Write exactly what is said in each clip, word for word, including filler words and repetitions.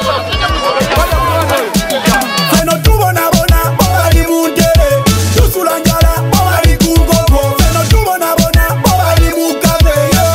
Feno tubonabona bobali mundere tusula njala bobali kungogo. Feno tubonabona bobali mukaveyo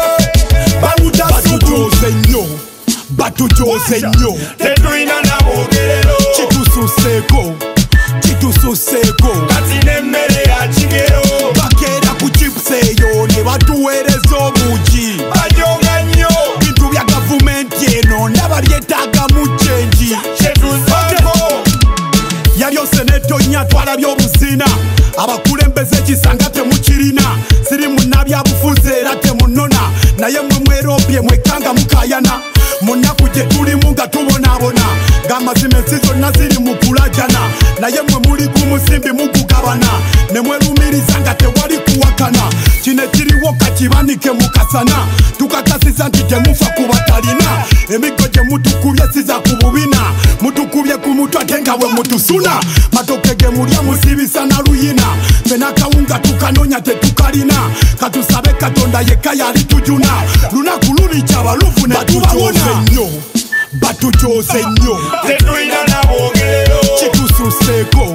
batutuze nnyo batutuze nnyo tetulina nabogerero kitususeko kitususeko kati n'emmere ya kigero bakeera ku chips eyo ne batuweereza obugi bajoga nnyo bintu bya gavumenti eno ndaba byetaagamu kyenji kyetuzaako yalyose netonya twalabye obuzina abakulembeze ekisanga temukirina siri munnabyabufuzi era temunona naye mwe mwerobye mwekanga mukayana mu nnaku gye tulimu nga tubonaabona ng'amazima ensi zonna ziri mu kulajana naye mwe muli gumusimbi mugugabana ne mwerumiriza nga tewali kuwakana kino ekiriwo kakibanike mukasana tukakasiza nti temufa ku batalina emiggo gye mutukubye siza ku bubina mutukubye ku mutwe ate nga bwe mutusuna matoke ge mulya musibisa na luyina fena kawunga tukanonya tetukalina katusabe katonda yekka yali tujuna lunaku lulijja abaluvu ne tubawona nnyo batutuze nnyo tetulina nabogerero kitususeko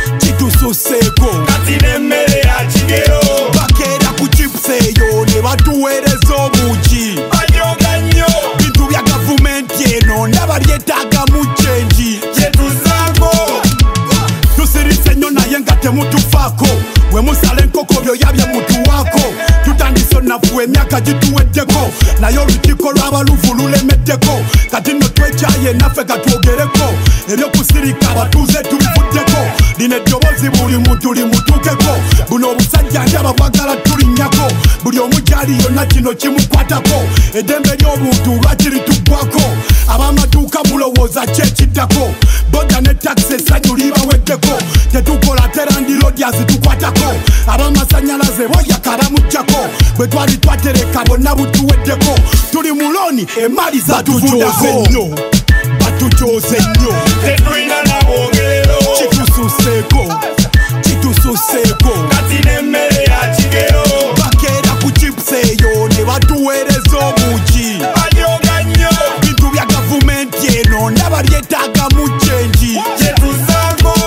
kitususeko kati n'emmere ya kigero bakeera ku chips eyo ne batuweereza obugi bajoga nnyo bintu bya gavumenti eno ndaba byetaagamu kyenji kyetuzaako tusirise nnyo naye nga temutufaako bwe musala enkoko byoya bye mutuwaako tutandise nafu emyaka gituweddeko naye olukiiko lw'abaluvu lulemeddeko kati nno twekyaye naffe katwogereko ebyokusirika abatuuze tubivuddeko lino eddoboozi buli muntu limutuukeko buno obusajja njaba bwagala tulinnyako buli omu gyali yonna kino kimukwatako eddembe ly'obuntu lwakiri tuggwako ab'amaduuka mulowooza kyekiddako boda ne takisi essanyu libaweddeko tetukola terandirodiazi tukwatako ab'amasannyalaze boyaka bamuggyako bwe twali twatereka bonna butuweddeko tuli muloni emali zatuvudako nnyo batutuze nnyo tetulina nabogerero kitususeko kitususeko kati n'emmere ya kigero bakeera ku chips eyo ne batuweereza obugi bajoga nnyo bintu bya gavumenti eno ndaba byetaagamu kyenji kyetuzaako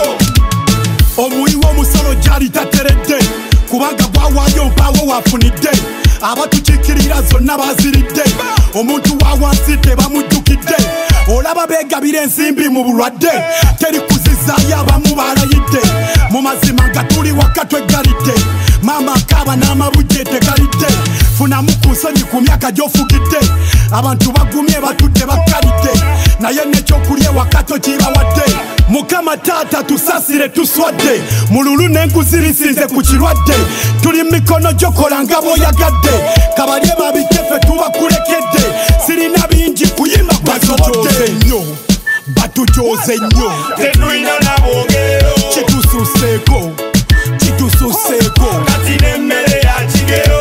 omuwi w'omusolo gyali tateredde kubanga gwawaayo mpaawo waafunidde abatukiikirira zonna baziridde omuntu wa wansi tebamujjukidde olaba beegabira ensimbi mu bulwadde teri kuzizaayo abamu balayidde mu mazima nga tuli waka tweggalidde maama akaaba n'amabujje tegalidde funamu ku nsonyi ku myaka gy'ofugidde abantu bagumye batudde bakkalidde naye nekyokulya ewaka tokibawadde mukama taata tusasire tuswadde mululu n'enkuzirisinze ku kirwadde tuli mikono gyokola nga bw'oyagadde kabalye babitefe tubakulekedde sirina bingi kuyimba kwasobodde nnyo batutuze nnyo tetulina nabogerero kitususeko kitususeko kati n'emmere ya kigero